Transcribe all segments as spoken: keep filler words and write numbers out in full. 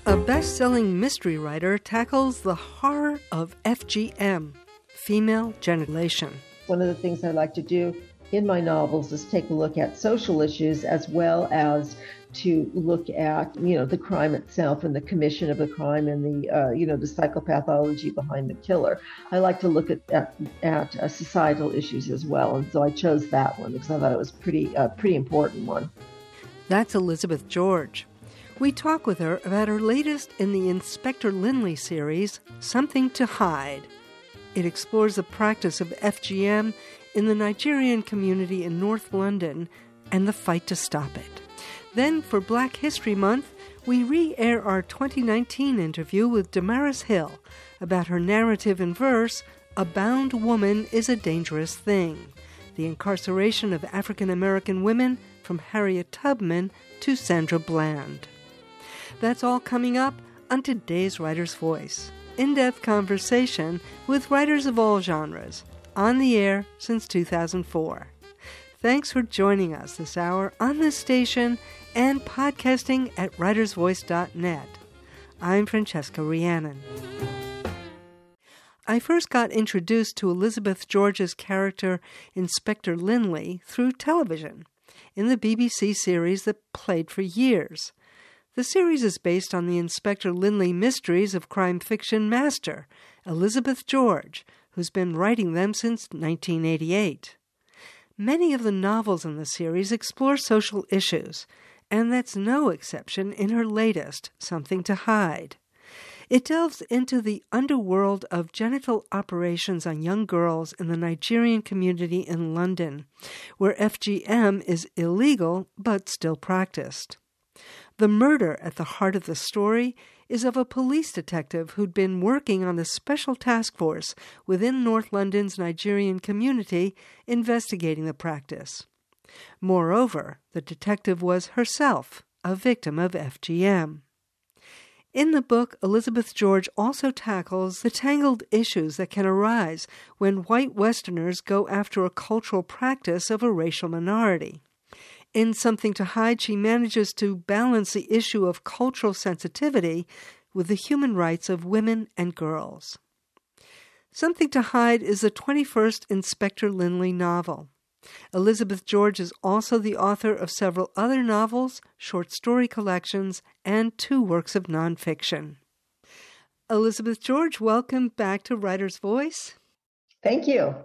A best-selling mystery writer tackles the horror of F G M, female geniculation. One of the things I like to do in my novels is take a look at social issues as well as to look at, you know, the crime itself and the commission of the crime and the, uh, you know, the psychopathology behind the killer. I like to look at at, at uh, societal issues as well, and so I chose that one because I thought it was pretty, uh, pretty important one. That's Elizabeth George. We talk with her about her latest in the Inspector Lynley series, Something to Hide. It explores the practice of F G M in the Nigerian community in North London and the fight to stop it. Then, for Black History Month, we re-air our twenty nineteen interview with Damaris Hill about her narrative in verse, A Bound Woman is a Dangerous Thing, the incarceration of African American women from Harriet Tubman to Sandra Bland. That's all coming up on today's Writer's Voice. In-depth conversation with writers of all genres, on the air since two thousand four. Thanks for joining us this hour on this station and podcasting at writers voice dot net. I'm Francesca Rhiannon. I first got introduced to Elizabeth George's character Inspector Lynley through television in the B B C series that played for years. The series is based on the Inspector Lynley mysteries of crime fiction master, Elizabeth George, who's been writing them since nineteen eighty-eight. Many of the novels in the series explore social issues, and that's no exception in her latest, Something to Hide. It delves into the underworld of genital operations on young girls in the Nigerian community in London, where F G M is illegal but still practiced. The murder at the heart of the story is of a police detective who'd been working on the special task force within North London's Nigerian community investigating the practice. Moreover, the detective was herself a victim of F G M. In the book, Elizabeth George also tackles the tangled issues that can arise when white Westerners go after a cultural practice of a racial minority. In Something to Hide, she manages to balance the issue of cultural sensitivity with the human rights of women and girls. Something to Hide is the twenty-first Inspector Lynley novel. Elizabeth George is also the author of several other novels, short story collections, and two works of nonfiction. Elizabeth George, welcome back to Writer's Voice. Thank you.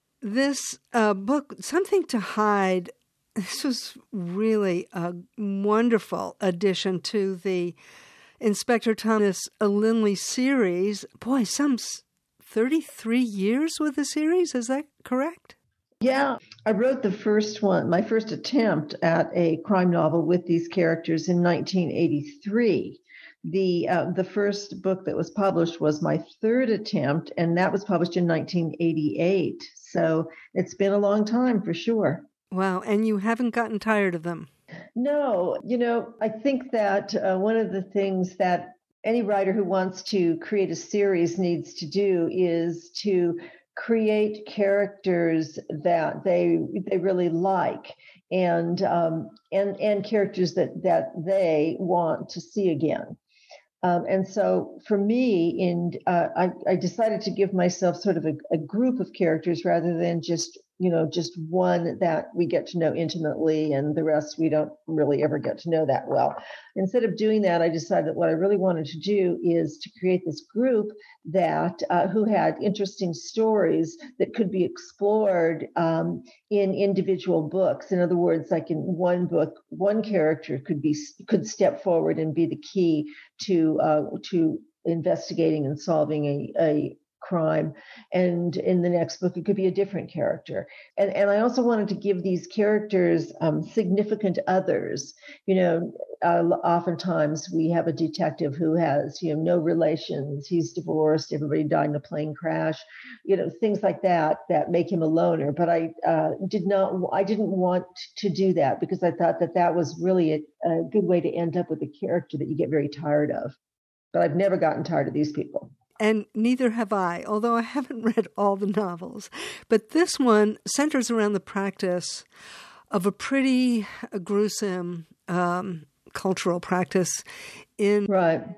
This uh, book, Something to Hide, this was really a wonderful addition to the Inspector Thomas Lynley series. Boy, some thirty-three years with the series, is that correct? Yeah, I wrote the first one, my first attempt at a crime novel with these characters in nineteen eighty-three. The uh, the first book that was published was my third attempt, and that was published in nineteen eighty-eight. So it's been a long time for sure. Wow, and you haven't gotten tired of them? No, you know, I think that uh, one of the things that any writer who wants to create a series needs to do is to create characters that they they really like, and um, and and characters that that they want to see again. Um, and so for me, in uh, I, I decided to give myself sort of a, a group of characters rather than just, you know, just one that we get to know intimately and the rest we don't really ever get to know that well. Instead of doing that, I decided that what I really wanted to do is to create this group that uh, who had interesting stories that could be explored um, in individual books. In other words, like in one book, one character could be could step forward and be the key to uh, to investigating and solving a, a crime, and in the next book it could be a different character. And and I also wanted to give these characters um, significant others. You know, uh, oftentimes we have a detective who has, you know, no relations, he's divorced, everybody died in a plane crash, you know, things like that that make him a loner. But I uh, did not, I didn't want to do that because I thought that that was really a, a good way to end up with a character that you get very tired of. But I've never gotten tired of these people. And neither have I, although I haven't read all the novels. But this one centers around the practice of a pretty gruesome um, cultural practice in right.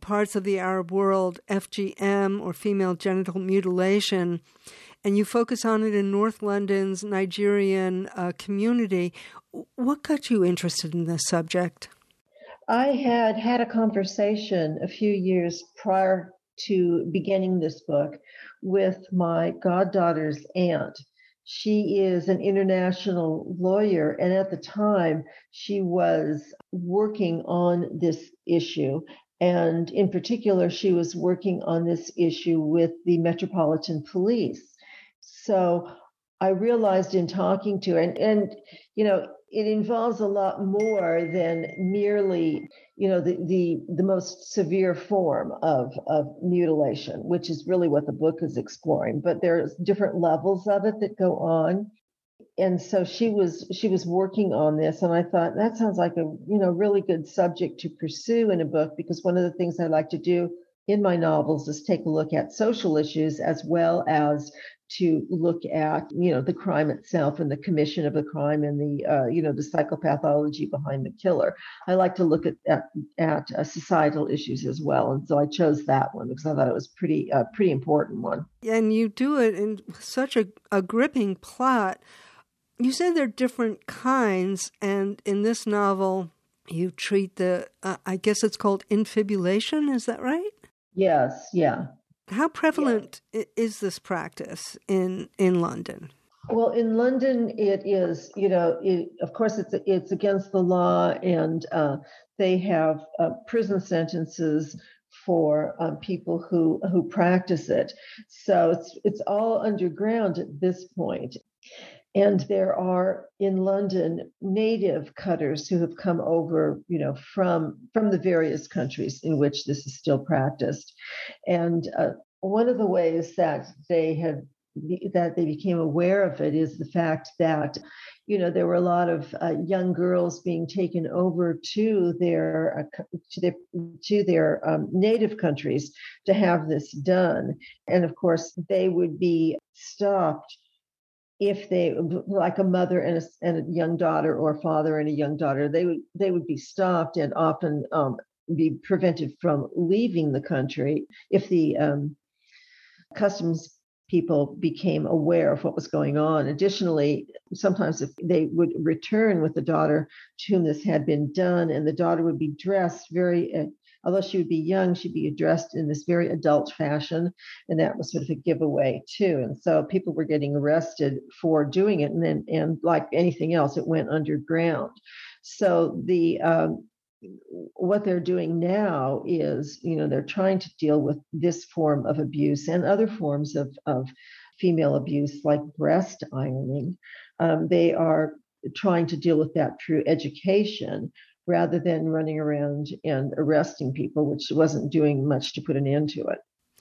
parts of the Arab world, F G M, or female genital mutilation, and you focus on it in North London's Nigerian uh, community. What got you interested in this subject? I had had a conversation a few years prior to beginning this book with my goddaughter's aunt. She is an international lawyer, and at the time she was working on this issue. And in particular, she was working on this issue with the Metropolitan Police. So I realized in talking to her, and, and you know, it involves a lot more than merely, you know, the, the, the most severe form of, of mutilation, which is really what the book is exploring. But there's different levels of it that go on. And so she was she was working on this, and I thought that sounds like a you know really good subject to pursue in a book, because one of the things I like to do in my novels is take a look at social issues as well as to look at, you know, the crime itself and the commission of the crime and the, uh, you know, the psychopathology behind the killer. I like to look at at, at uh, societal issues as well, and so I chose that one because I thought it was pretty, uh, pretty important one. And you do it in such a, a gripping plot. You said there are different kinds, and in this novel, you treat the, uh, I guess it's called infibulation. Is that right? Yes. Yeah. How prevalent yeah. is this practice in, in London? Well, in London, it is, you know, it, of course, it's it's against the law, and uh, they have uh, prison sentences for um, people who who practice it. So it's it's all underground at this point. And there are in London native cutters who have come over, you know, from from the various countries in which this is still practiced. And uh, one of the ways that they have that they became aware of it is the fact that, you know, there were a lot of uh, young girls being taken over to their uh, to their to their um, native countries to have this done, and of course they would be stopped if they, like a mother and a, and a young daughter, or a father and a young daughter, they would they would be stopped and often um, be prevented from leaving the country if the um, customs people became aware of what was going on. Additionally, sometimes if they would return with the daughter to whom this had been done, and the daughter would be dressed very, uh, although she would be young, she'd be dressed in this very adult fashion, and that was sort of a giveaway too. And so people were getting arrested for doing it, and then, and like anything else, it went underground. So the um, what they're doing now is, you know, they're trying to deal with this form of abuse and other forms of, of female abuse, like breast ironing. Um, they are trying to deal with that through education rather than running around and arresting people, which wasn't doing much to put an end to it.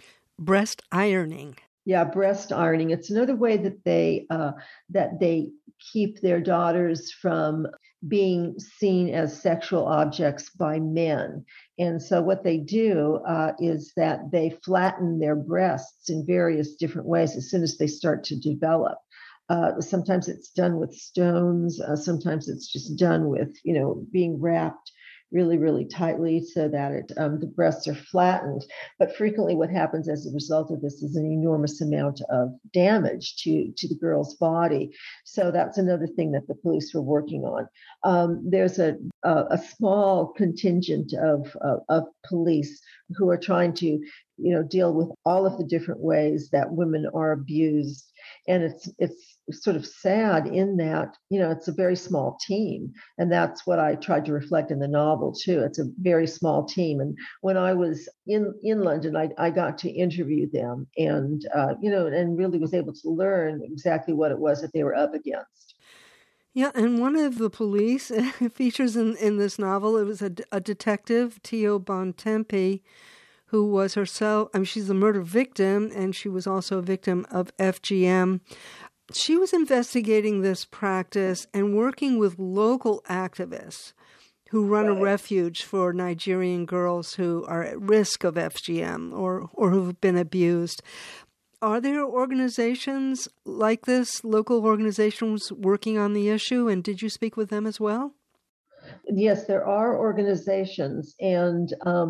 Breast ironing. Yeah, breast ironing. It's another way that they uh, that they keep their daughters from being seen as sexual objects by men. And so what they do uh, is that they flatten their breasts in various different ways as soon as they start to develop. Uh, sometimes it's done with stones. Uh, sometimes it's just done with, you know, being wrapped really, really tightly so that it, um, the breasts are flattened. But frequently what happens as a result of this is an enormous amount of damage to, to the girl's body. So that's another thing that the police were working on. Um, there's a, a, a small contingent of, uh, of police who are trying to, you know, deal with all of the different ways that women are abused. And it's it's sort of sad in that, you know, it's a very small team. And that's what I tried to reflect in the novel, too. It's a very small team. And when I was in, in London, I, I got to interview them and, uh, you know, and really was able to learn exactly what it was that they were up against. Yeah, and one of the police features in, in this novel, it was a, a detective, Tio Bontempi, who was herself, I mean, she's a murder victim, and she was also a victim of F G M. She was investigating this practice and working with local activists who run right. a refuge for Nigerian girls who are at risk of F G M or, or who've been abused. Are there organizations like this, local organizations working on the issue, and did you speak with them as well? Yes, there are organizations, and um,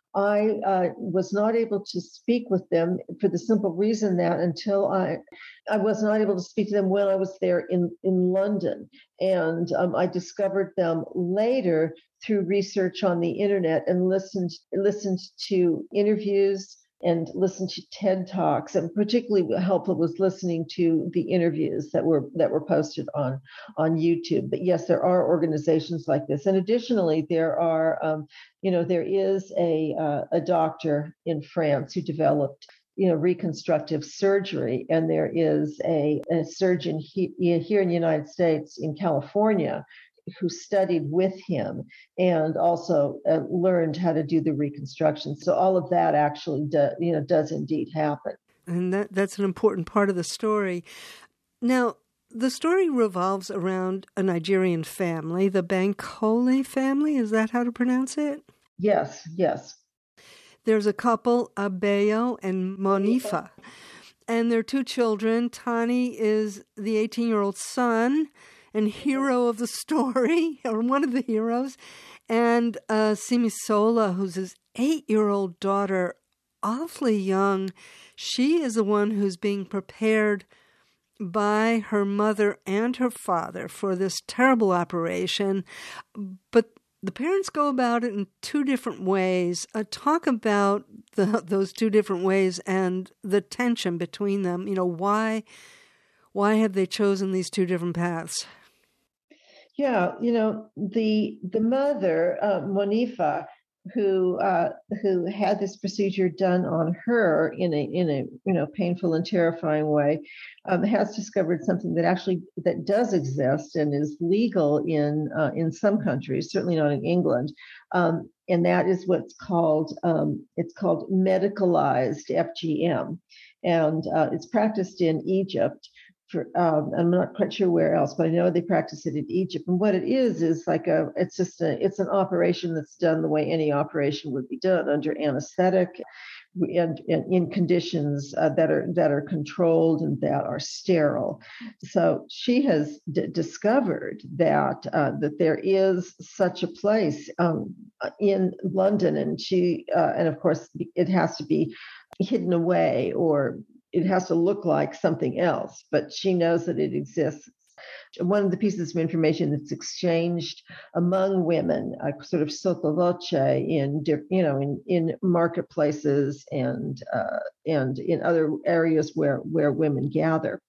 I uh, was not able to speak with them for the simple reason that until I, I was not able to speak to them when I was there in, in London. And um, I discovered them later through research on the internet and listened, listened to interviews and listened to TED Talks. And particularly helpful was listening to the interviews that were that were posted on, on YouTube. But yes, there are organizations like this. And additionally, there are, um, you know, there is a uh, a doctor in France who developed, you know, reconstructive surgery, and there is a, a surgeon he, here in the United States, in California, who studied with him and also uh, learned how to do the reconstruction. So all of that actually, do, you know, does indeed happen. And that that's an important part of the story. Now, the story revolves around a Nigerian family, the Bankole family. Is that how to pronounce it? Yes, yes. There's a couple, Abeyo and Monifa, and their two children. Tani is the eighteen-year-old son and hero of the story, or one of the heroes, and uh, Simisola, who's his eight-year-old daughter, awfully young. She is the one who's being prepared by her mother and her father for this terrible operation, but the parents go about it in two different ways. Uh, talk about the, those two different ways and the tension between them. You know, why why have they chosen these two different paths? Yeah, you know, the the mother, uh, Monifa, who uh, who had this procedure done on her in a in a you know painful and terrifying way, um, has discovered something that actually that does exist and is legal in uh, in some countries, certainly not in England, um, and that is what's called um, it's called medicalized F G M, and uh, it's practiced in Egypt. For, um, I'm not quite sure where else, but I know they practice it in Egypt. And what it is is like a, it's just a, it's an operation that's done the way any operation would be done, under anesthetic, and, and in conditions uh, that are that are controlled and that are sterile. So she has d- discovered that uh, that there is such a place um, in London, and she uh, and of course it has to be hidden away, or it has to look like something else, but she knows that it exists. One of the pieces of information that's exchanged among women, uh, sort of sotto voce, in you know in, in marketplaces and uh, and in other areas where where women gather.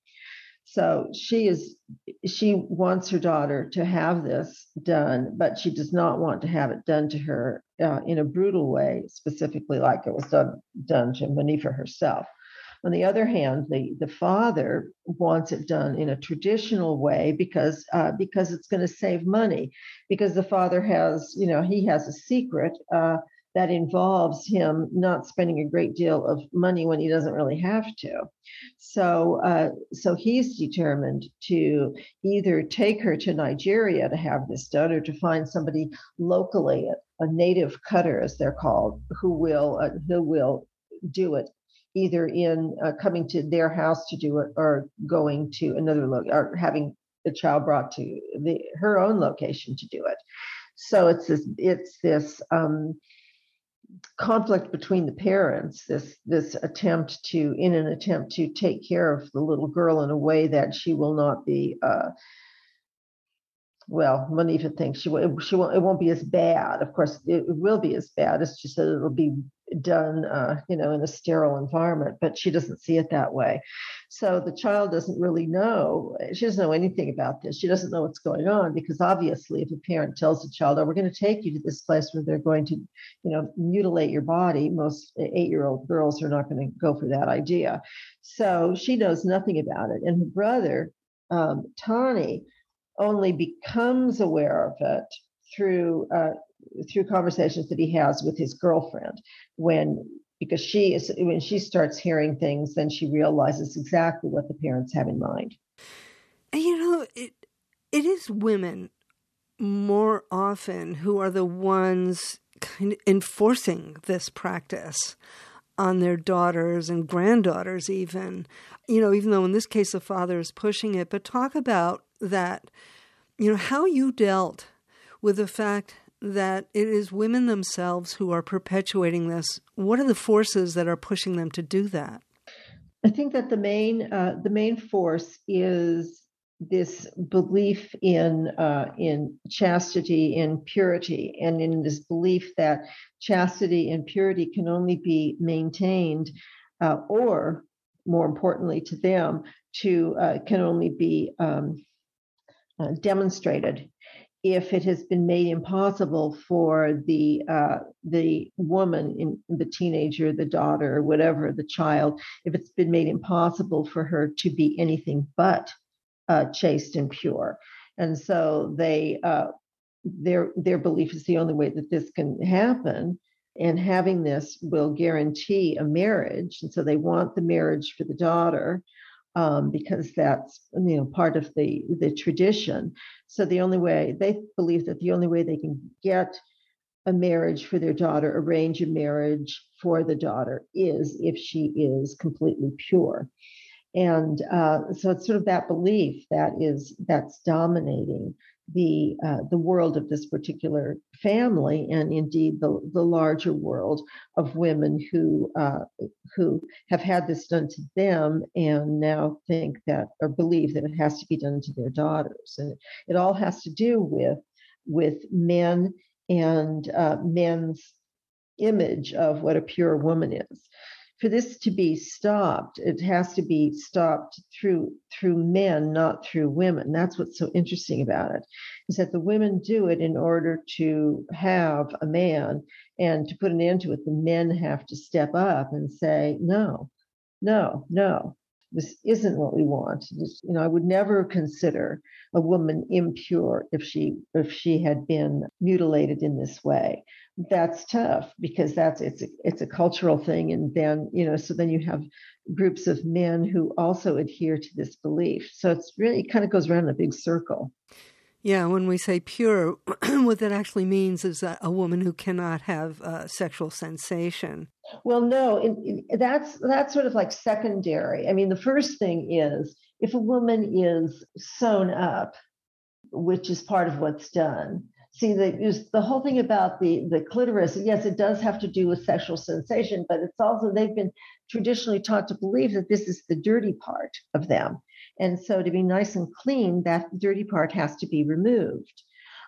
So she is she wants her daughter to have this done, but she does not want to have it done to her uh, in a brutal way, specifically like it was done done to Monifa herself. On the other hand, the, the father wants it done in a traditional way because uh, because it's going to save money, because the father has, you know, he has a secret uh, that involves him not spending a great deal of money when he doesn't really have to. So, uh, so he's determined to either take her to Nigeria to have this done, or to find somebody locally, a native cutter, as they're called, who will uh, who will do it, either in uh, coming to their house to do it, or going to another lo- or having the child brought to the her own location to do it. So it's this it's this um, conflict between the parents, this this attempt to in an attempt to take care of the little girl in a way that she will not be. Uh, Well, Monifa thinks she will, she won't, it won't be as bad. Of course, it will be as bad. It's just that it'll be done, uh, you know, in a sterile environment, but she doesn't see it that way. So the child doesn't really know. She doesn't know anything about this. She doesn't know what's going on, because obviously if a parent tells the child, oh, we're going to take you to this place where they're going to, you know, mutilate your body, most eight-year-old girls are not going to go for that idea. So she knows nothing about it. And her brother, um, Tani, only becomes aware of it through uh, through conversations that he has with his girlfriend, when because she is when she starts hearing things, then she realizes exactly what the parents have in mind. And you know, it it is women more often who are the ones kind of enforcing this practice on their daughters and granddaughters even. You know, even though in this case the father is pushing it, but talk about that, you know, how you dealt with the fact that it is women themselves who are perpetuating this? What are the forces that are pushing them to do that? I think that the main uh, the main force is this belief in uh, in chastity and purity, and in this belief that chastity and purity can only be maintained, uh, or more importantly to them, to uh, can only be um, uh, demonstrated if it has been made impossible for the uh, the woman, in the teenager, the daughter, or whatever, the child, if it's been made impossible for her to be anything but uh, chaste and pure. And so they uh, their their belief is the only way that this can happen, and having this will guarantee a marriage. And so they want the marriage for the daughter, um, because that's, you know, part of the the tradition. So the only way they believe that the only way they can get a marriage for their daughter, arrange a marriage for the daughter, is if she is completely pure. And uh, so it's sort of that belief that is that's dominating the uh, the world of this particular family, and indeed the the larger world of women who uh, who have had this done to them and now think that, or believe that, it has to be done to their daughters. And it all has to do with with men and uh, men's image of what a pure woman is. For this to be stopped, it has to be stopped through through men, not through women. That's what's so interesting about it, is that the women do it in order to have a man, and to put an end to it, the men have to step up and say, no, no, no, this isn't what we want. This, you know, I would never consider a woman impure if she if she had been mutilated in this way. That's tough, because that's it's a, it's a cultural thing. And then, you know, so then you have groups of men who also adhere to this belief. So it's really, it kind of goes around in a big circle. Yeah, when we say pure, what that actually means is a, a woman who cannot have uh, sexual sensation. Well, no, it, it, that's that's sort of like secondary. I mean, the first thing is, if a woman is sewn up, which is part of what's done. See, the, the whole thing about the, the clitoris, yes, it does have to do with sexual sensation, but it's also, they've been traditionally taught to believe that this is the dirty part of them. And so to be nice and clean, that dirty part has to be removed.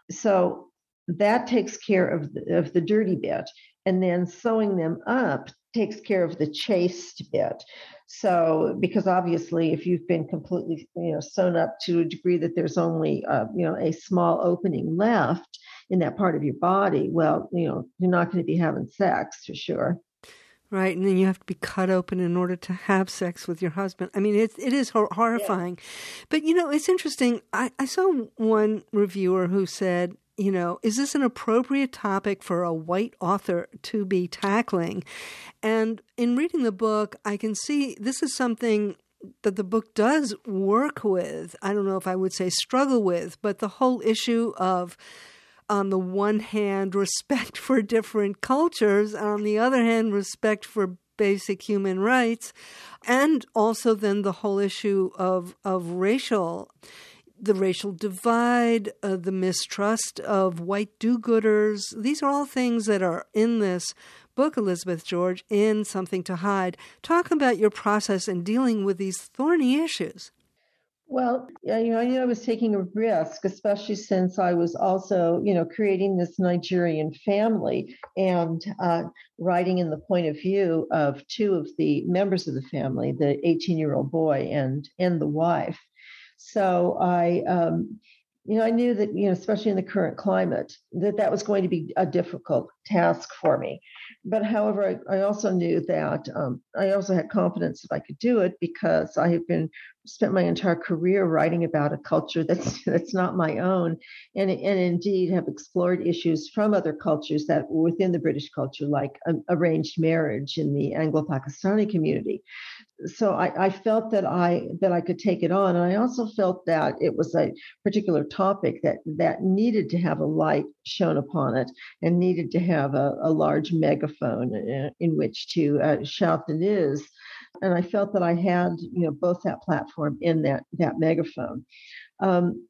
So that takes care of the, of the dirty bit. And then sewing them up takes care of the chaste bit. So, because obviously, if you've been completely, you know, sewn up to a degree that there's only, uh, you know, a small opening left in that part of your body, well, you know, you're not going to be having sex for sure. Right, and then you have to be cut open in order to have sex with your husband. I mean, it, it is hor- horrifying. Yeah. But, you know, it's interesting. I, I saw one reviewer who said, you know, is this an appropriate topic for a white author to be tackling? And in reading the book, I can see this is something that the book does work with. I don't know if I would say struggle with, but the whole issue of, on the one hand, respect for different cultures, and on the other hand, respect for basic human rights, and also then the whole issue of, of racial the racial divide, uh, the mistrust of white do-gooders. These are all things that are in this book, Elizabeth George, in Something to Hide. Talk about your process in dealing with these thorny issues. Well, you know, I knew I was taking a risk, especially since I was also, you know, creating this Nigerian family and uh, writing in the point of view of two of the members of the family, the eighteen-year-old boy and and the wife. So I, um, you know, I knew that, you know, especially in the current climate, that that was going to be a difficult task for me. But however, I, I also knew that um, I also had confidence that I could do it, because I have been spent my entire career writing about a culture that's that's not my own, and and indeed have explored issues from other cultures that were within the British culture, like um, arranged marriage in the Anglo-Pakistani community. So I, I felt that I that I could take it on, and I also felt that it was a particular topic that that needed to have a light shone upon it, and needed to have a, a large megaphone in, in which to uh, shout the news. And I felt that I had, you know, both that platform and that that megaphone. Um,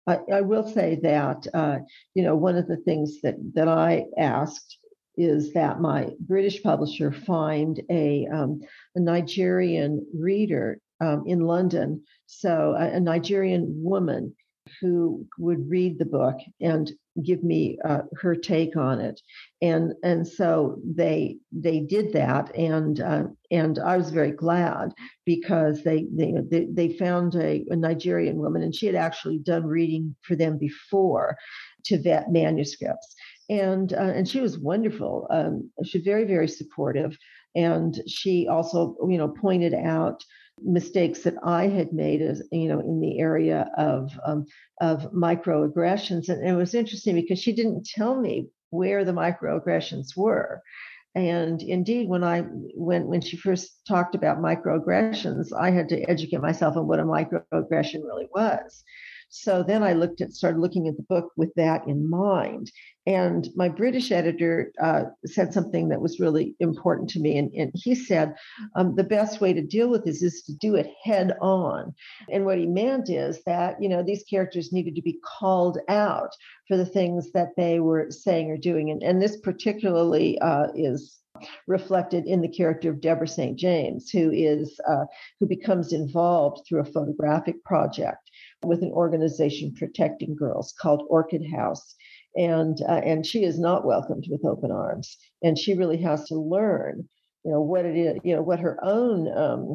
I, I will say that, uh, you know, one of the things that, that I asked is that my British publisher find a, um, a Nigerian reader um, in London, so a, a Nigerian woman who would read the book and give me uh, her take on it, and and so they they did that, and uh, and I was very glad because they they they found a, a Nigerian woman, and she had actually done reading for them before to vet manuscripts, and uh, and she was wonderful. Um, she was very very supportive, and she also you know pointed out mistakes that I had made as you know in the area of um, of microaggressions, and it was interesting because she didn't tell me where the microaggressions were. And indeed, when I when when she first talked about microaggressions, I had to educate myself on what a microaggression really was. So then I looked at started looking at the book with that in mind. And my British editor uh, said something that was really important to me. And, and he said, um, the best way to deal with this is to do it head on. And what he meant is that, you know, these characters needed to be called out for the things that they were saying or doing. And, and this particularly uh, is reflected in the character of Deborah Saint James, who is uh, who becomes involved through a photographic project with an organization protecting girls called Orchid House. And uh, and she is not welcomed with open arms. And she really has to learn, you know, what it is, you know, what her own um,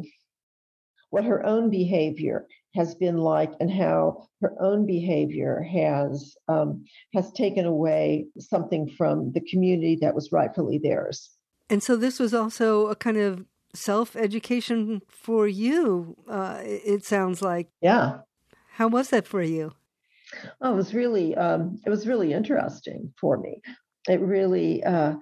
what her own behavior has been like, and how her own behavior has um, has taken away something from the community that was rightfully theirs. And so this was also a kind of self-education for you, uh, it sounds like. Yeah. How was that for you? Oh, it was really, um, it was really interesting for me. It really, uh,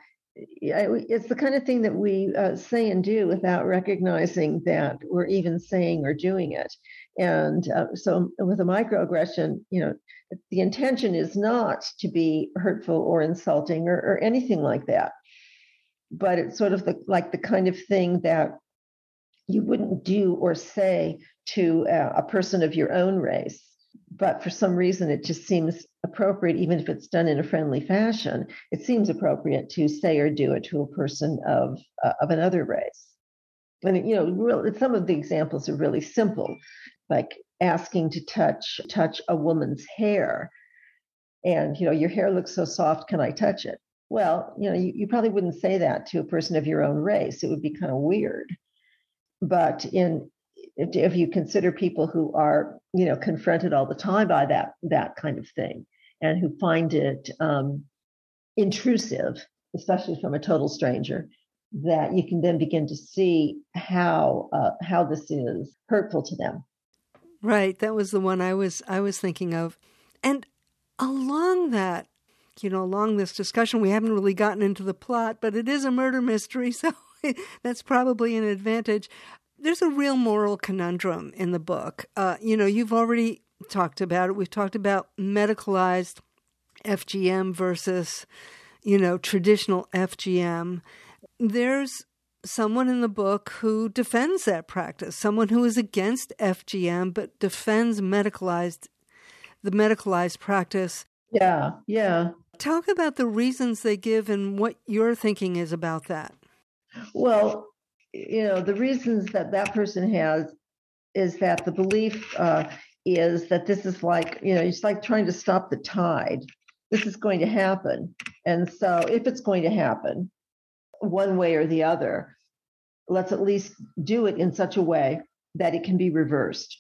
it's the kind of thing that we uh, say and do without recognizing that we're even saying or doing it. And uh, so with a microaggression, you know, the intention is not to be hurtful or insulting or, or anything like that. But it's sort of the, like the kind of thing that you wouldn't do or say to a, a person of your own race. But for some reason, it just seems appropriate, even if it's done in a friendly fashion, it seems appropriate to say or do it to a person of uh, of another race. And, you know, real, some of the examples are really simple, like asking to touch touch a woman's hair. And, you know, your hair looks so soft, can I touch it? Well, you know, you, you probably wouldn't say that to a person of your own race. It would be kind of weird. But in if you consider people who are, you know, confronted all the time by that that kind of thing, and who find it um, intrusive, especially from a total stranger, that you can then begin to see how uh, how this is hurtful to them. Right, that was the one I was I was thinking of, and along that, you know, along this discussion, we haven't really gotten into the plot, but it is a murder mystery, so that's probably an advantage. There's a real moral conundrum in the book. Uh, you know, you've already talked about it. We've talked about medicalized F G M versus, you know, traditional F G M. There's someone in the book who defends that practice, someone who is against F G M but defends medicalized, the medicalized practice. Yeah, yeah. Talk about the reasons they give and what your thinking is about that. Well, you know, the reasons that that person has is that the belief uh, is that this is like, you know, it's like trying to stop the tide. This is going to happen. And so if it's going to happen one way or the other, let's at least do it in such a way that it can be reversed.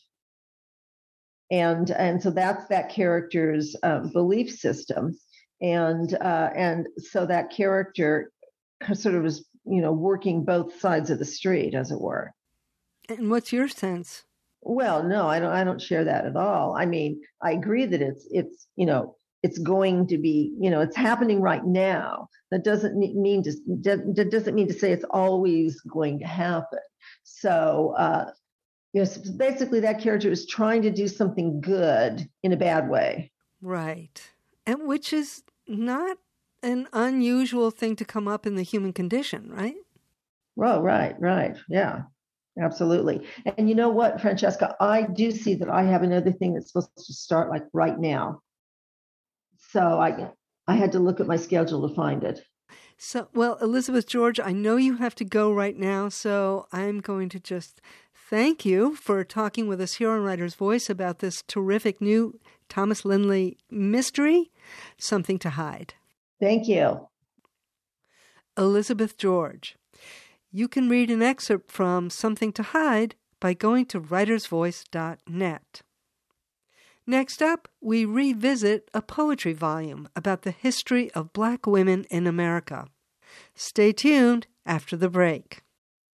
And and so that's that character's um, belief system. And uh, and so that character sort of is, you know, working both sides of the street, as it were. And what's your sense? Well, no, I don't. I don't share that at all. I mean, I agree that it's it's you know it's going to be, you know, it's happening right now. That doesn't mean to that doesn't mean to say it's always going to happen. So, uh, you know, basically, that character is trying to do something good in a bad way. Right, and which is not an unusual thing to come up in the human condition, right? Well, right, right, yeah. Absolutely. And you know what, Francesca, I do see that I have another thing that's supposed to start like right now. So I I had to look at my schedule to find it. So, well, Elizabeth George, I know you have to go right now, so I'm going to just thank you for talking with us here on Writer's Voice about this terrific new Thomas Lindley mystery, Something to Hide. Thank you. Elizabeth George. You can read an excerpt from Something to Hide by going to writers voice dot net. Next up, we revisit a poetry volume about the history of Black women in America. Stay tuned after the break.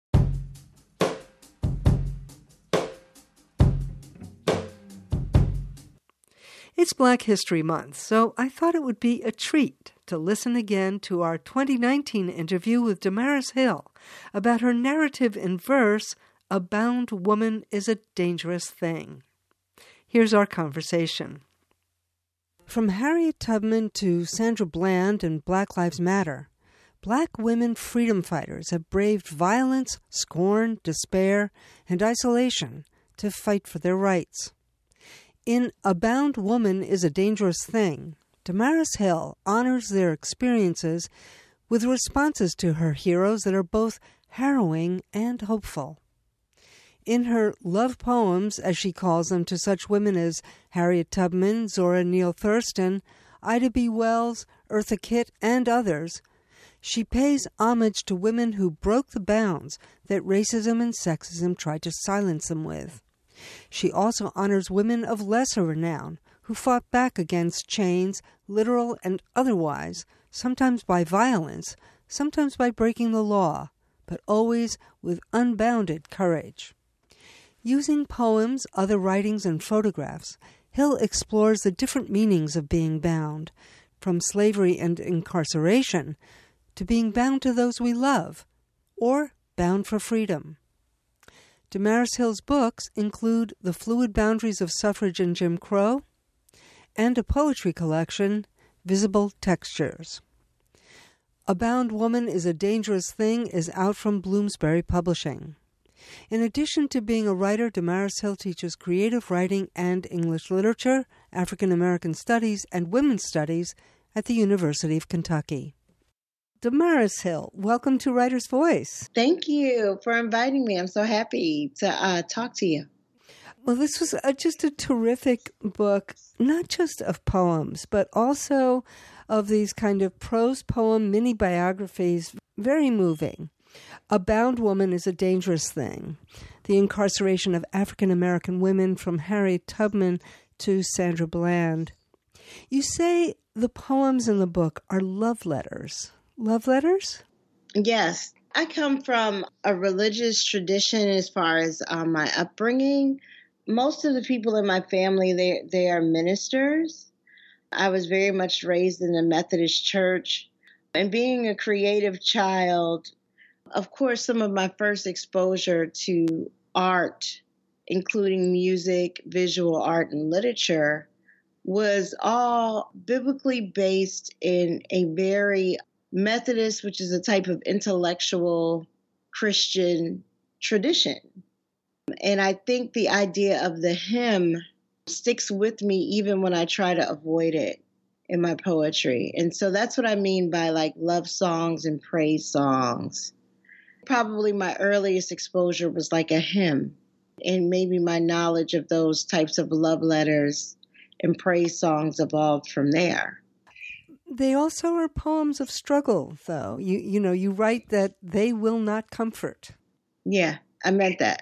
It's Black History Month, so I thought it would be a treat to listen again to our twenty nineteen interview with Damaris Hill about her narrative in verse, A Bound Woman is a Dangerous Thing. Here's our conversation. From Harriet Tubman to Sandra Bland and Black Lives Matter, Black women freedom fighters have braved violence, scorn, despair, and isolation to fight for their rights. In A Bound Woman is a Dangerous Thing, Damaris Hill honors their experiences with responses to her heroes that are both harrowing and hopeful. In her love poems, as she calls them, to such women as Harriet Tubman, Zora Neale Thurston, Ida B. Wells, Eartha Kitt, and others, she pays homage to women who broke the bounds that racism and sexism tried to silence them with. She also honors women of lesser renown who fought back against chains, literal and otherwise, sometimes by violence, sometimes by breaking the law, but always with unbounded courage. Using poems, other writings, and photographs, Hill explores the different meanings of being bound, from slavery and incarceration to being bound to those we love, or bound for freedom. Damaris Hill's books include The Fluid Boundaries of Suffrage and Jim Crow and a poetry collection, Visible Textures. A Bound Woman is a Dangerous Thing is out from Bloomsbury Publishing. In addition to being a writer, Damaris Hill teaches creative writing and English literature, African American studies, and women's studies at the University of Kentucky. Damaris Hill, welcome to Writer's Voice. Thank you for inviting me. I'm so happy to uh, talk to you. Well, this was a, just a terrific book, not just of poems, but also of these kind of prose poem mini biographies, very moving. A Bound Woman is a Dangerous Thing. The incarceration of African American women from Harriet Tubman to Sandra Bland. You say the poems in the book are love letters. Love letters? Yes. I come from a religious tradition as far as um, my upbringing. Most of the people in my family, they they are ministers. I was very much raised in the Methodist church. And being a creative child, of course, some of my first exposure to art, including music, visual art, and literature, was all biblically based in a very Methodist, which is a type of intellectual Christian tradition. And I think the idea of the hymn sticks with me even when I try to avoid it in my poetry. And so that's what I mean by like love songs and praise songs. Probably my earliest exposure was like a hymn, and maybe my knowledge of those types of love letters and praise songs evolved from there. They also are poems of struggle, though. You you know, you write that they will not comfort. Yeah, I meant that.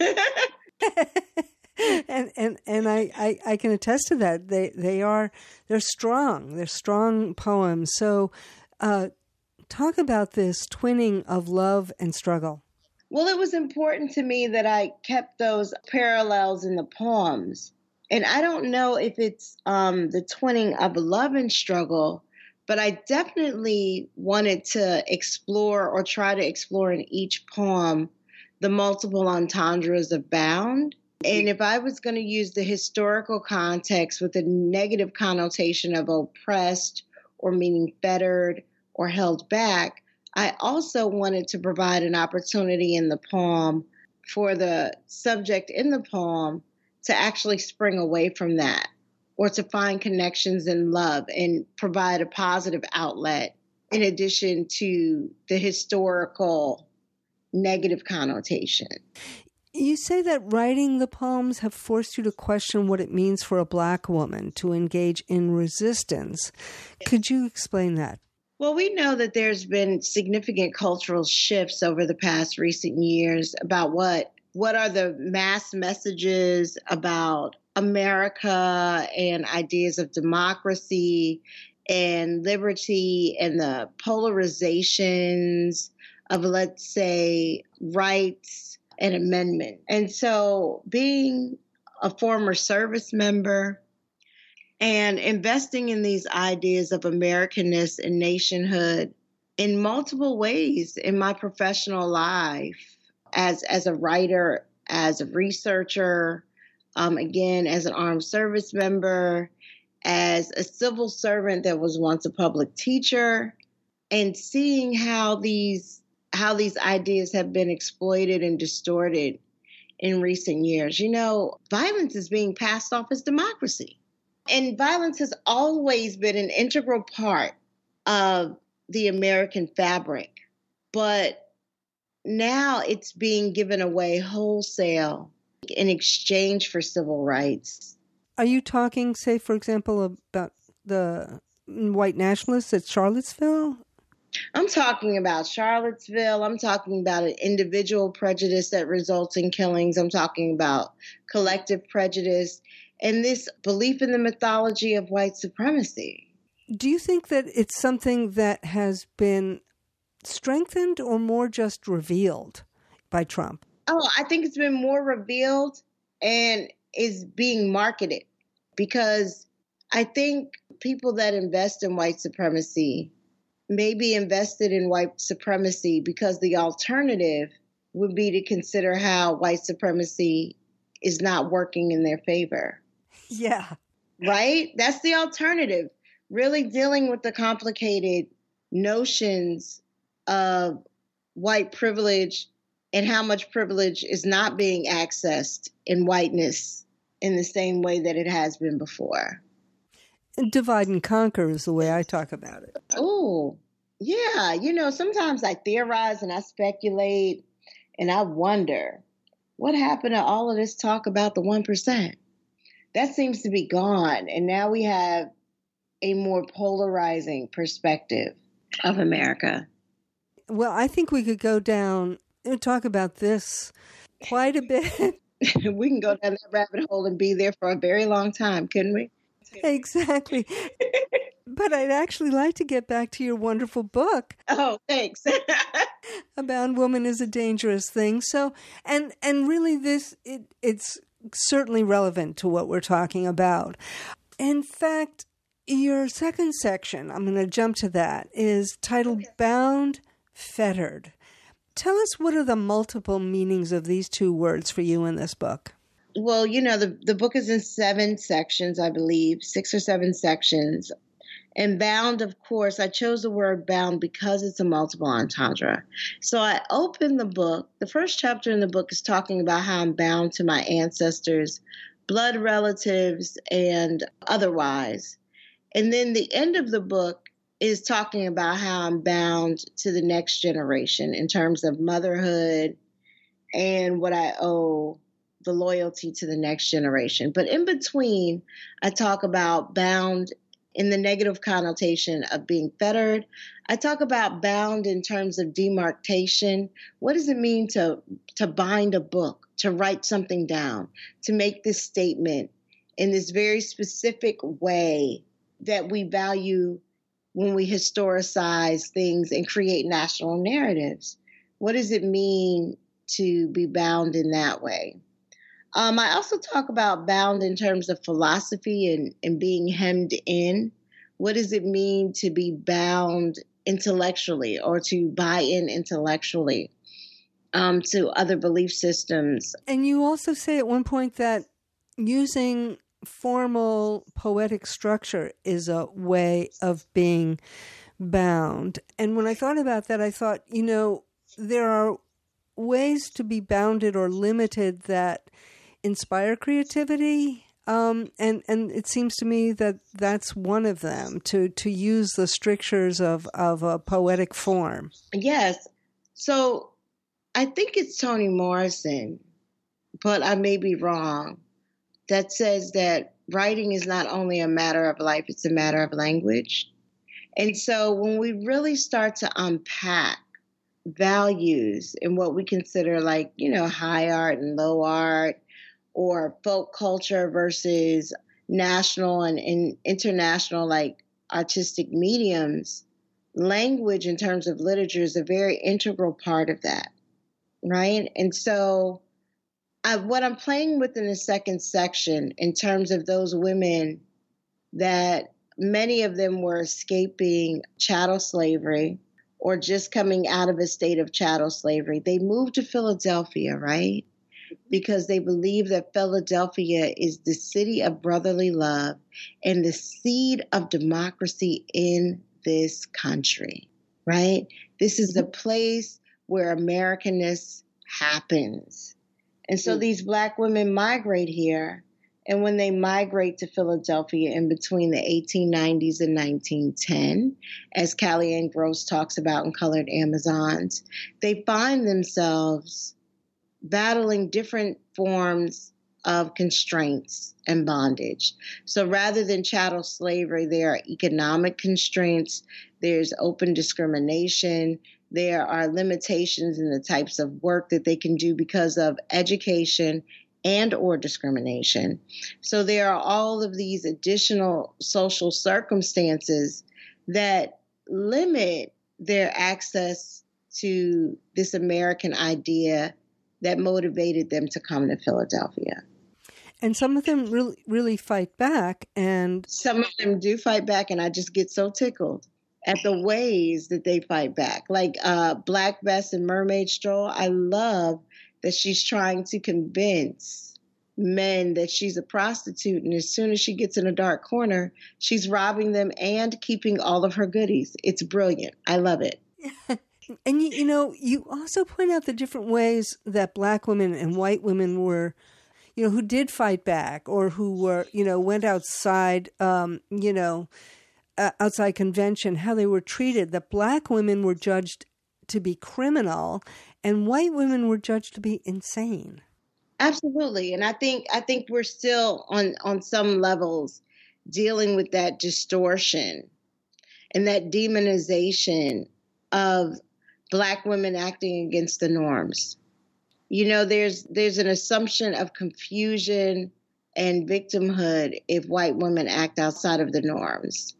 and and and I, I, I can attest to that. They they are they're strong. They're strong poems. So uh, talk about this twinning of love and struggle. Well, it was important to me that I kept those parallels in the poems. And I don't know if it's um, the twinning of love and struggle, but I definitely wanted to explore or try to explore in each poem the multiple entendres of bound. And if I was going to use the historical context with a negative connotation of oppressed or meaning fettered or held back, I also wanted to provide an opportunity in the poem for the subject in the poem to actually spring away from that, or to find connections in love and provide a positive outlet in addition to the historical negative connotation. You say that writing the poems have forced you to question what it means for a Black woman to engage in resistance. Could you explain that? Well, we know that there's been significant cultural shifts over the past recent years about what what are the mass messages about America and ideas of democracy and liberty and the polarizations of, let's say, rights and amendment. And so being a former service member and investing in these ideas of Americanness and nationhood in multiple ways in my professional life, as, as a writer, as a researcher, um, again, as an armed service member, as a civil servant that was once a public teacher, and seeing how these how these ideas have been exploited and distorted in recent years. You know, violence is being passed off as democracy. And violence has always been an integral part of the American fabric. But now it's being given away wholesale in exchange for civil rights. Are you talking, say, for example, about the white nationalists at Charlottesville? I'm talking about Charlottesville. I'm talking about an individual prejudice that results in killings. I'm talking about collective prejudice and this belief in the mythology of white supremacy. Do you think that it's something that has been strengthened or more just revealed by Trump? Oh, I think it's been more revealed and is being marketed, because I think people that invest in white supremacy may be invested in white supremacy because the alternative would be to consider how white supremacy is not working in their favor. Yeah. Right? That's the alternative. Really dealing with the complicated notions of white privilege and how much privilege is not being accessed in whiteness in the same way that it has been before. Divide and conquer is the way I talk about it. Oh, yeah. You know, sometimes I theorize and I speculate and I wonder what happened to all of this talk about the one percent? That seems to be gone. And now we have a more polarizing perspective of America. Well, I think we could go down and talk about this quite a bit. We can go down that rabbit hole and be there for a very long time, couldn't we? Exactly. But I'd actually like to get back to your wonderful book. Oh, thanks. A Bound Woman is a Dangerous Thing. So, and and really this, it, it's certainly relevant to what we're talking about. In fact, your second section, I'm going to jump to that, is titled okay. Bound, Fettered. Tell us, what are the multiple meanings of these two words for you in this book? Well, you know, the, the book is in seven sections, I believe, six or seven sections. And bound, of course, I chose the word bound because it's a multiple entendre. So I opened the book. The first chapter in the book is talking about how I'm bound to my ancestors, blood relatives, and otherwise. And then the end of the book is talking about how I'm bound to the next generation in terms of motherhood and what I owe the loyalty to the next generation. But in between, I talk about bound in the negative connotation of being fettered. I talk about bound in terms of demarcation. What does it mean to, to bind a book, to write something down, to make this statement in this very specific way that we value when we historicize things and create national narratives? What does it mean to be bound in that way? Um, I also talk about bound in terms of philosophy and, and being hemmed in. What does it mean to be bound intellectually or to buy in intellectually um, to other belief systems? And you also say at one point that using formal poetic structure is a way of being bound. And when I thought about that, I thought, you know, there are ways to be bounded or limited that inspire creativity? Um, and, and it seems to me that that's one of them, to, to use the strictures of, of a poetic form. Yes. So I think it's Toni Morrison, but I may be wrong, that says that writing is not only a matter of life, it's a matter of language. And so when we really start to unpack values and what we consider like, you know, high art and low art, or folk culture versus national and, and international, like artistic mediums, language in terms of literature is a very integral part of that, right? And so I, what I'm playing with in the second section in terms of those women that many of them were escaping chattel slavery or just coming out of a state of chattel slavery, they moved to Philadelphia, right? Because they believe that Philadelphia is the city of brotherly love and the seed of democracy in this country, right? This is the place where Americanness happens. And so these Black women migrate here. And when they migrate to Philadelphia in between the eighteen nineties and nineteen ten, as Kellyanne Gross talks about in Colored Amazons, they find themselves battling different forms of constraints and bondage. So rather than chattel slavery, there are economic constraints, there's open discrimination, there are limitations in the types of work that they can do because of education and or discrimination. So there are all of these additional social circumstances that limit their access to this American idea that motivated them to come to Philadelphia. And some of them really, really fight back. And some of them do fight back. And I just get so tickled at the ways that they fight back. Like uh, Black Bess and Mermaid Stroll, I love that she's trying to convince men that she's a prostitute. And as soon as she gets in a dark corner, she's robbing them and keeping all of her goodies. It's brilliant. I love it. And, you, you know, you also point out the different ways that Black women and white women were, you know, who did fight back or who were, you know, went outside, um, you know, uh, outside convention, how they were treated. That Black women were judged to be criminal and white women were judged to be insane. Absolutely. And I think I think we're still on, on some levels dealing with that distortion and that demonization of Black women acting against the norms. You know, there's there's an assumption of confusion and victimhood if white women act outside of the norms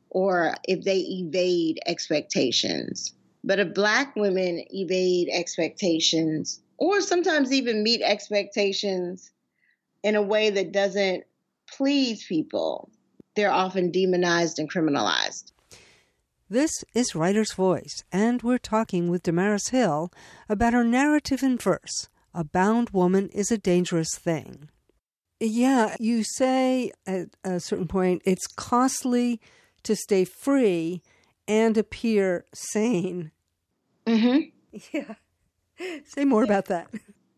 or if they evade expectations. But if Black women evade expectations or sometimes even meet expectations in a way that doesn't please people, they're often demonized and criminalized. This is Writer's Voice, and we're talking with Damaris Hill about her narrative in verse, A Bound Woman is a Dangerous Thing. Yeah, you say at a certain point, it's costly to stay free and appear sane. Mm-hmm. Yeah. Say more about that.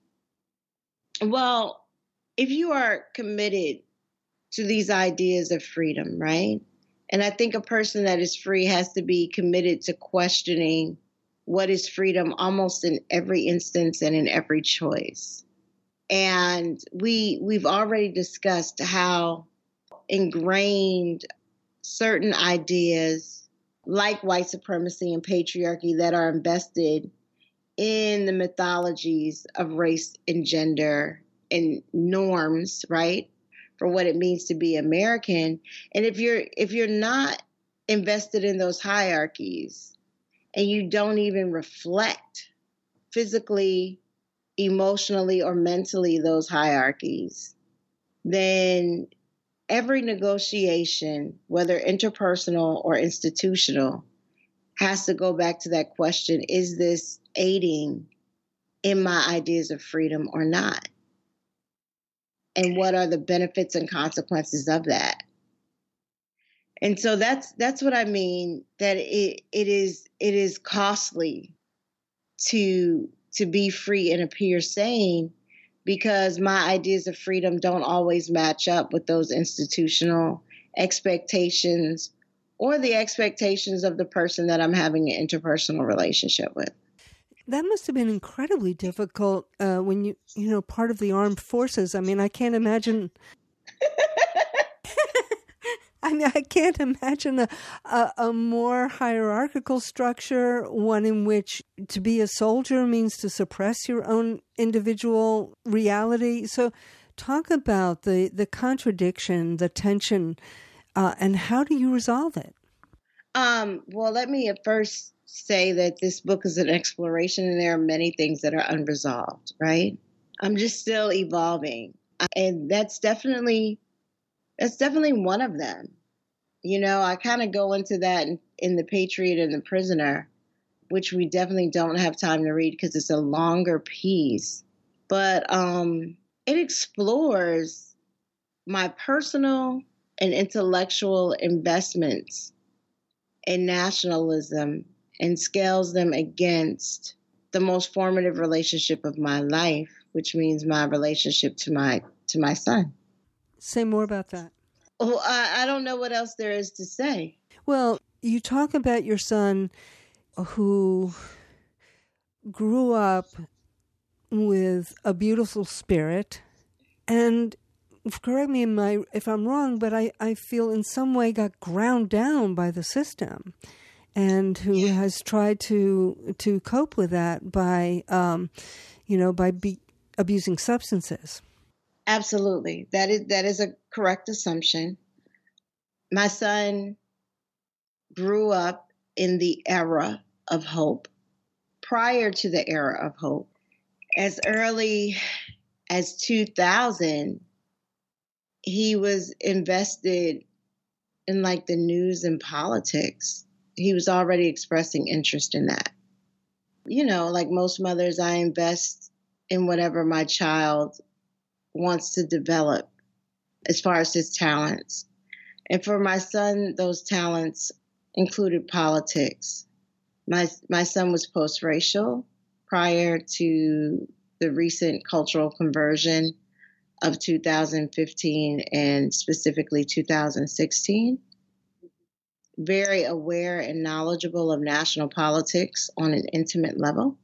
Well, if you are committed to these ideas of freedom, right? And I think a person that is free has to be committed to questioning what is freedom almost in every instance and in every choice. And we, we've already discussed how ingrained certain ideas like white supremacy and patriarchy that are invested in the mythologies of race and gender and norms, right? For what it means to be American. And if you're if you're not invested in those hierarchies and you don't even reflect physically, emotionally, or mentally those hierarchies, then every negotiation, whether interpersonal or institutional, has to go back to that question, is this aiding in my ideas of freedom or not? And what are the benefits and consequences of that? And so that's that's what I mean, that it it is it is costly to to be free and appear sane, because my ideas of freedom don't always match up with those institutional expectations or the expectations of the person that I'm having an interpersonal relationship with. That must have been incredibly difficult uh, when you, you know, part of the armed forces. I mean, I can't imagine. I mean, I can't imagine a, a, a more hierarchical structure, one in which to be a soldier means to suppress your own individual reality. So talk about the, the contradiction, the tension, uh, and how do you resolve it? Um, well, let me at first say that this book is an exploration, and there are many things that are unresolved, right? I'm just still evolving. And that's definitely, that's definitely one of them. You know, I kind of go into that in, in The Patriot and The Prisoner, which we definitely don't have time to read because it's a longer piece. But um, it explores my personal and intellectual investments in nationalism and scales them against the most formative relationship of my life, which means my relationship to my to my son. Say more about that. Well, I, I don't know what else there is to say. Well, you talk about your son who grew up with a beautiful spirit, and correct me if I'm wrong, but I, I feel in some way got ground down by the system, and who yeah. has tried to to cope with that by, um, you know, by be, abusing substances. Absolutely. That is that is a correct assumption. My son grew up in the era of hope, prior to the era of hope. As early as two thousand, he was invested in like the news and politics. He was already expressing interest in that. You know, like most mothers, I invest in whatever my child wants to develop as far as his talents. And for my son, those talents included politics. My my son was post-racial prior to the recent cultural conversion of two thousand fifteen and specifically two thousand sixteen. Very aware and knowledgeable of national politics on an intimate level.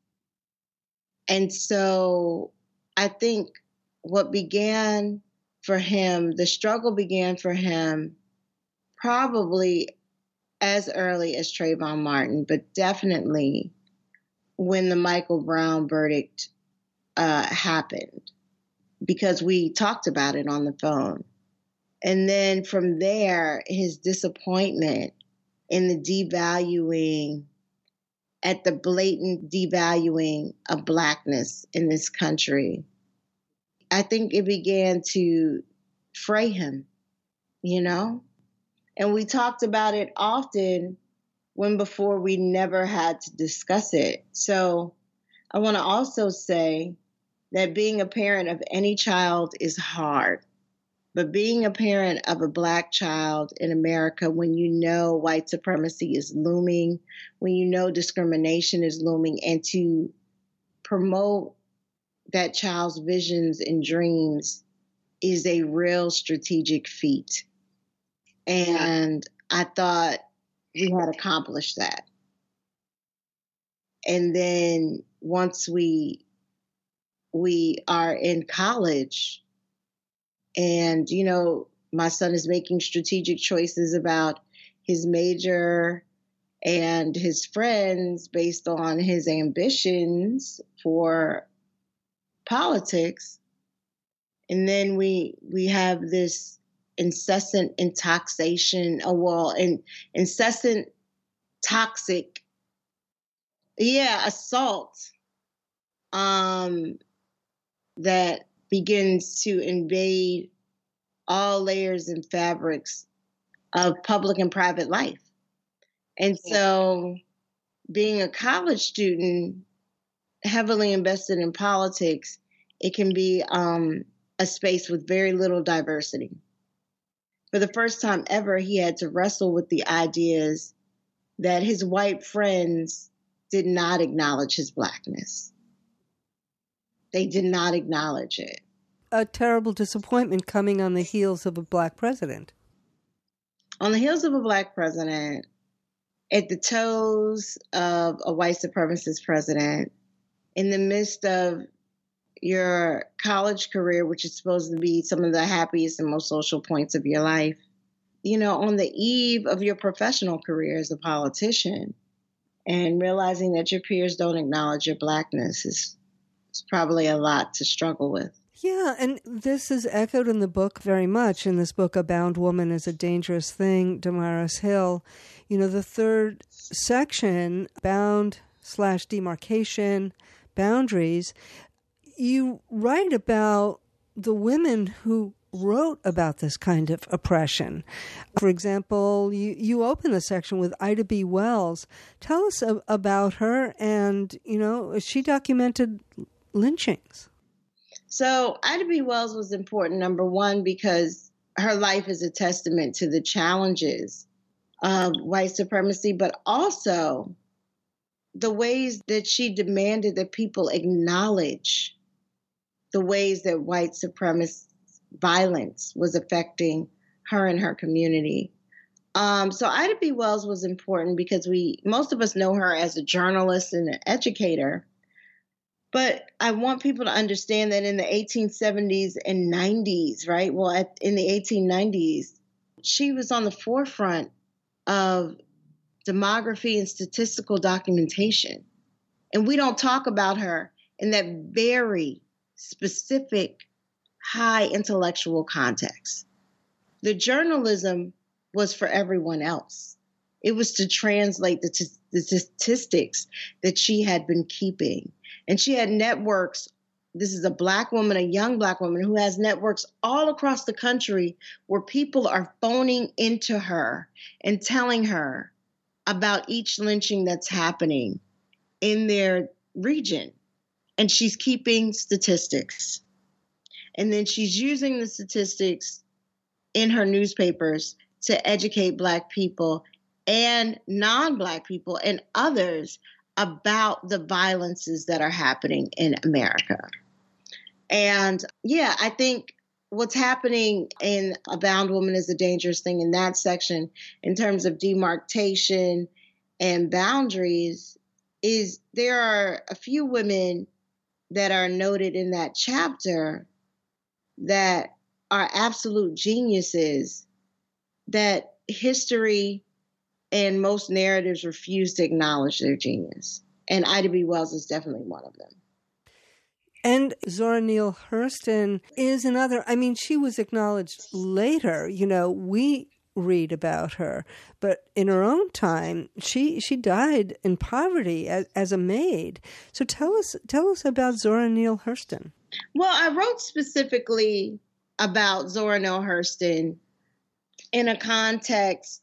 And so I think what began for him, the struggle began for him probably as early as Trayvon Martin, but definitely when the Michael Brown verdict uh, happened, because we talked about it on the phone. And then from there, his disappointment in the devaluing, at the blatant devaluing of Blackness in this country, I think it began to fray him, you know? And we talked about it often when before we never had to discuss it. So I want to also say that being a parent of any child is hard. But being a parent of a Black child in America, when you know white supremacy is looming, when you know discrimination is looming, and to promote that child's visions and dreams is a real strategic feat. And I thought we had accomplished that. And then once we we are in college, and, you know, my son is making strategic choices about his major and his friends based on his ambitions for politics. And then we we have this incessant intoxication, oh, well, and incessant toxic, yeah, assault um, that begins to invade all layers and fabrics of public and private life. And so being a college student heavily invested in politics, it can be um, a space with very little diversity. For the first time ever, he had to wrestle with the ideas that his white friends did not acknowledge his Blackness. They did not acknowledge it. A terrible disappointment coming on the heels of a Black president. On the heels of a Black president, at the toes of a white supremacist president, in the midst of your college career, which is supposed to be some of the happiest and most social points of your life, you know, on the eve of your professional career as a politician, and realizing that your peers don't acknowledge your Blackness is, is probably a lot to struggle with. Yeah, and this is echoed in the book very much. In this book, A Bound Woman is a Dangerous Thing, Damaris Hill. You know, the third section, bound slash demarcation, boundaries, you write about the women who wrote about this kind of oppression. For example, you, you open the section with Ida B. Wells. Tell us a, about her, and, you know, she documented lynchings. So Ida B. Wells was important, number one, because her life is a testament to the challenges of white supremacy, but also the ways that she demanded that people acknowledge the ways that white supremacist violence was affecting her and her community. Um, so Ida B. Wells was important because we, most of us know her as a journalist and an educator. But I want people to understand that in the eighteen seventies and nineties, right? Well, at, in the eighteen nineties, she was on the forefront of demography and statistical documentation. And we don't talk about her in that very specific, high intellectual context. The journalism was for everyone else. It was to translate the, t- the statistics that she had been keeping. And she had networks. This is a Black woman, a young Black woman who has networks all across the country where people are phoning into her and telling her about each lynching that's happening in their region. And she's keeping statistics. And then she's using the statistics in her newspapers to educate Black people and non-Black people and others about the violences that are happening in America. And yeah, I think what's happening in A Bound Woman is a Dangerous Thing in that section in terms of demarcation and boundaries is there are a few women that are noted in that chapter that are absolute geniuses that history and most narratives refuse to acknowledge their genius. And Ida B. Wells is definitely one of them. And Zora Neale Hurston is another. I mean, she was acknowledged later. You know, we read about her, but in her own time, she she died in poverty as, as a maid. So tell us tell us about Zora Neale Hurston. Well, I wrote specifically about Zora Neale Hurston in a context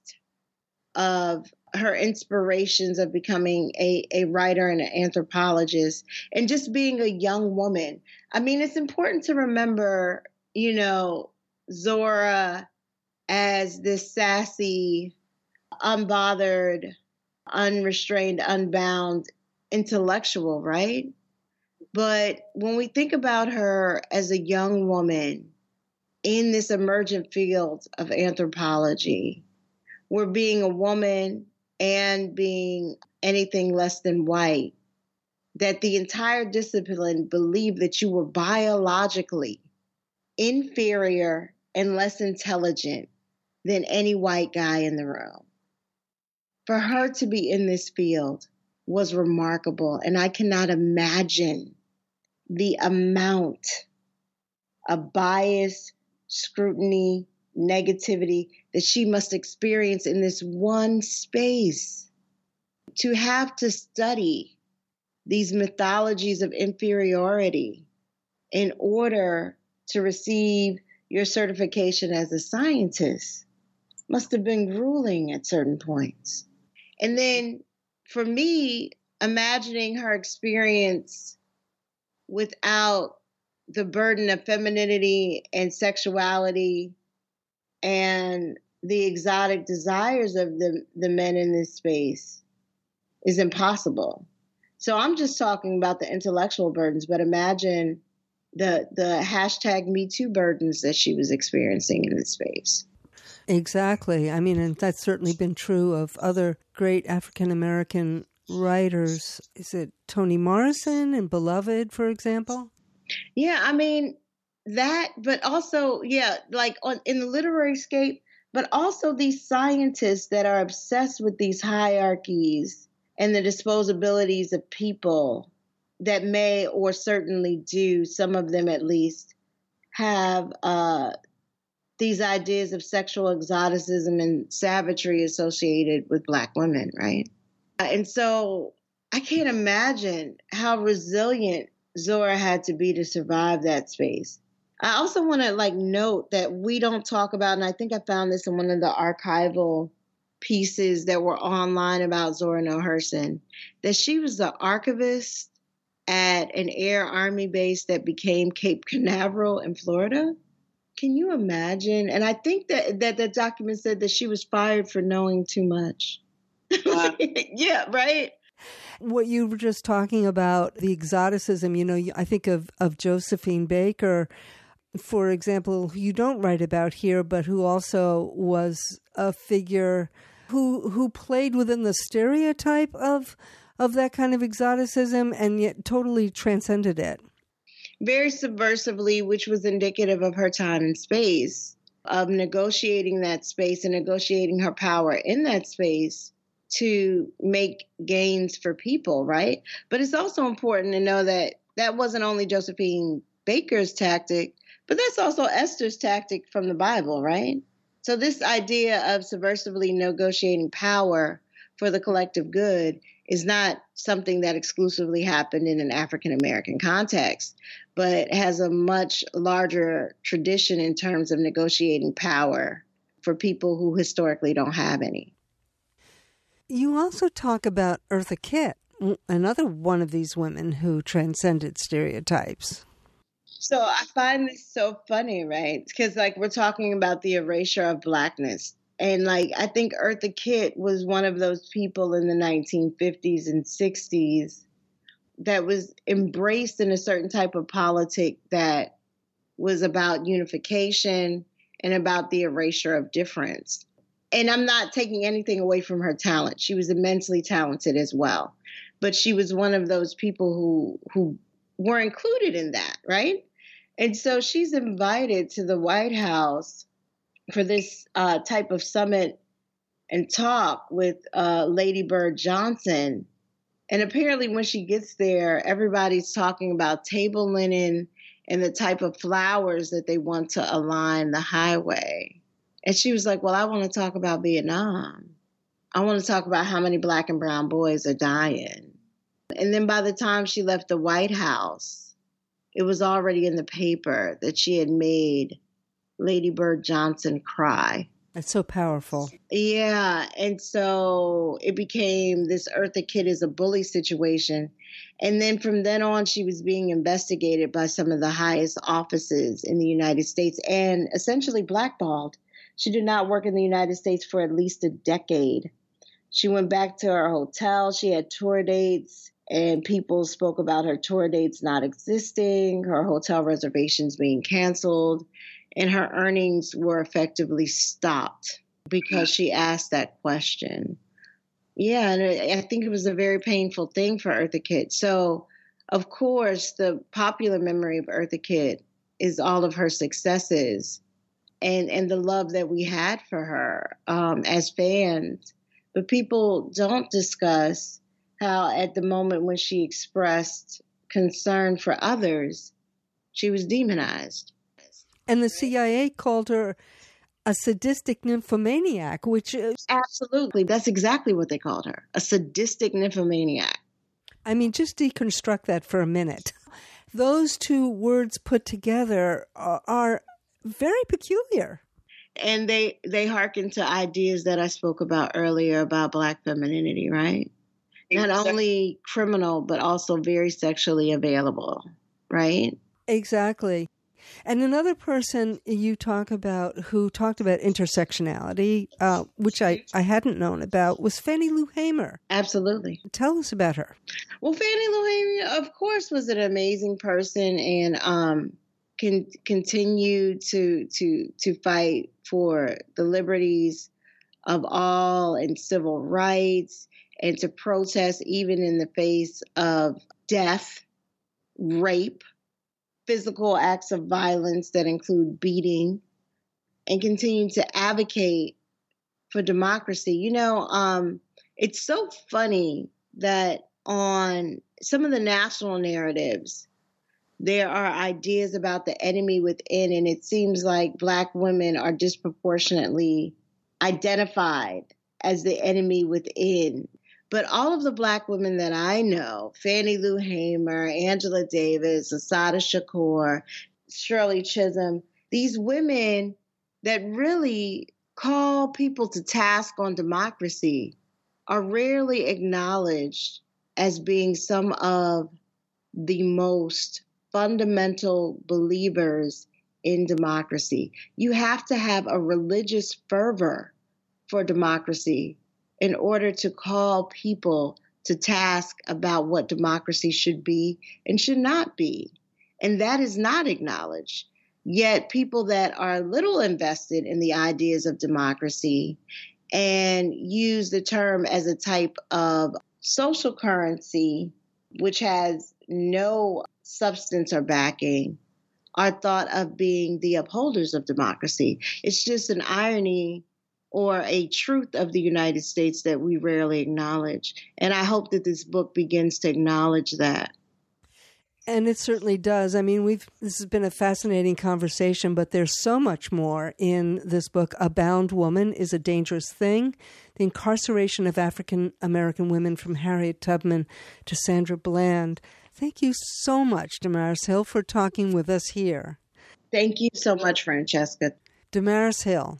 of her inspirations of becoming a, a writer and an anthropologist and just being a young woman. I mean, it's important to remember, you know, Zora as this sassy, unbothered, unrestrained, unbound intellectual, right? But when we think about her as a young woman in this emergent field of anthropology, where being a woman and being anything less than white, that the entire discipline believed that you were biologically inferior and less intelligent than any white guy in the room. For her to be in this field was remarkable, and I cannot imagine the amount of bias, scrutiny, negativity that she must experience in this one space. To have to study these mythologies of inferiority in order to receive your certification as a scientist must have been grueling at certain points. And then for me, imagining her experience without the burden of femininity and sexuality and the exotic desires of the, the men in this space is impossible. So I'm just talking about the intellectual burdens, but imagine the the hashtag Me Too burdens that she was experiencing in this space. Exactly. I mean, and that's certainly been true of other great African-American writers. Is it Toni Morrison and Beloved, for example? Yeah, I mean, that, but also, yeah, like on, in the literary scape, but also these scientists that are obsessed with these hierarchies and the disposabilities of people that may or certainly do, some of them at least, have uh, these ideas of sexual exoticism and savagery associated with Black women, right? And so I can't imagine how resilient Zora had to be to survive that space. I also want to like note that we don't talk about, and I think I found this in one of the archival pieces that were online about Zora Neale Hurston, that she was the archivist at an Air Army base that became Cape Canaveral in Florida. Can you imagine? And I think that that the document said that she was fired for knowing too much. Wow. Yeah, right? What you were just talking about, the exoticism, you know, I think of, of Josephine Baker, for example, who you don't write about here, but who also was a figure who who played within the stereotype of of that kind of exoticism and yet totally transcended it. Very subversively, which was indicative of her time and space, of negotiating that space and negotiating her power in that space to make gains for people, right? But it's also important to know that that wasn't only Josephine Baker's tactic, but that's also Esther's tactic from the Bible, right? So this idea of subversively negotiating power for the collective good is not something that exclusively happened in an African-American context, but has a much larger tradition in terms of negotiating power for people who historically don't have any. You also talk about Eartha Kitt, another one of these women who transcended stereotypes. So I find this so funny, right? Because like we're talking about the erasure of Blackness. And like I think Eartha Kitt was one of those people in the nineteen fifties and sixties that was embraced in a certain type of politic that was about unification and about the erasure of difference. And I'm not taking anything away from her talent. She was immensely talented as well. But she was one of those people who who were included in that, right? And so she's invited to the White House for this uh, type of summit and talk with uh, Lady Bird Johnson. And apparently when she gets there, everybody's talking about table linen and the type of flowers that they want to align the highway. And she was like, well, I want to talk about Vietnam. I want to talk about how many Black and brown boys are dying. And then by the time she left the White House, it was already in the paper that she had made Lady Bird Johnson cry. That's so powerful. Yeah. And so it became this Eartha Kitt is a bully situation. And then from then on, she was being investigated by some of the highest offices in the United States and essentially blackballed. She did not work in the United States for at least a decade. She went back to her hotel. She had tour dates, and people spoke about her tour dates not existing, her hotel reservations being canceled, and her earnings were effectively stopped because she asked that question. Yeah, and I think it was a very painful thing for Eartha Kitt. So, of course, the popular memory of Eartha Kitt is all of her successes and, and the love that we had for her um, as fans. But people don't discuss how at the moment when she expressed concern for others, she was demonized. And the C I A called her a sadistic nymphomaniac, which is... Absolutely. That's exactly what they called her, a sadistic nymphomaniac. I mean, just deconstruct that for a minute. Those two words put together are, are very peculiar. And they, they hearken to ideas that I spoke about earlier about Black femininity, right? Not exactly. Only criminal, but also very sexually available, right? Exactly. And another person you talk about who talked about intersectionality, uh, which I, I hadn't known about, was Fannie Lou Hamer. Absolutely. Tell us about her. Well, Fannie Lou Hamer, of course, was an amazing person and um, can continue to to to fight for the liberties of all and civil rights, and to protest even in the face of death, rape, physical acts of violence that include beating, and continue to advocate for democracy. You know, um, it's so funny that on some of the national narratives, there are ideas about the enemy within, and it seems like Black women are disproportionately identified as the enemy within. But all of the Black women that I know, Fannie Lou Hamer, Angela Davis, Assata Shakur, Shirley Chisholm, these women that really call people to task on democracy are rarely acknowledged as being some of the most fundamental believers in democracy. You have to have a religious fervor for democracy in order to call people to task about what democracy should be and should not be. And that is not acknowledged. Yet people that are little invested in the ideas of democracy and use the term as a type of social currency, which has no substance or backing, are thought of being the upholders of democracy. It's just an irony or a truth of the United States that we rarely acknowledge. And I hope that this book begins to acknowledge that. And it certainly does. I mean, we've this has been a fascinating conversation, but there's so much more in this book. A Bound Woman is a Dangerous Thing, the incarceration of African American women from Harriet Tubman to Sandra Bland. Thank you so much, Damaris Hill, for talking with us here. Thank you so much, Francesca. Damaris Hill.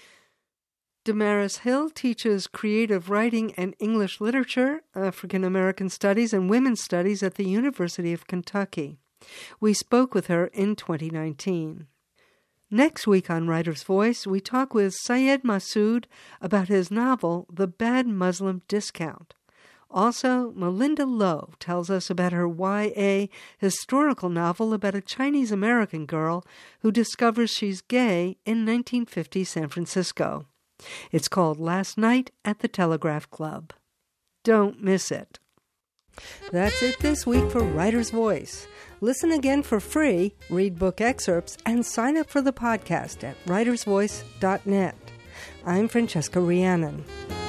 Damaris Hill teaches creative writing and English literature, African American studies, and women's studies at the University of Kentucky. We spoke with her in twenty nineteen. Next week on Writer's Voice, we talk with Syed Massoud about his novel, The Bad Muslim Discount. Also, Melinda Lowe tells us about her Y A historical novel about a Chinese-American girl who discovers she's gay in nineteen fifty San Francisco. It's called Last Night at the Telegraph Club. Don't miss it. That's it this week for Writer's Voice. Listen again for free, read book excerpts, and sign up for the podcast at writers voice dot net. I'm Francesca Rhiannon.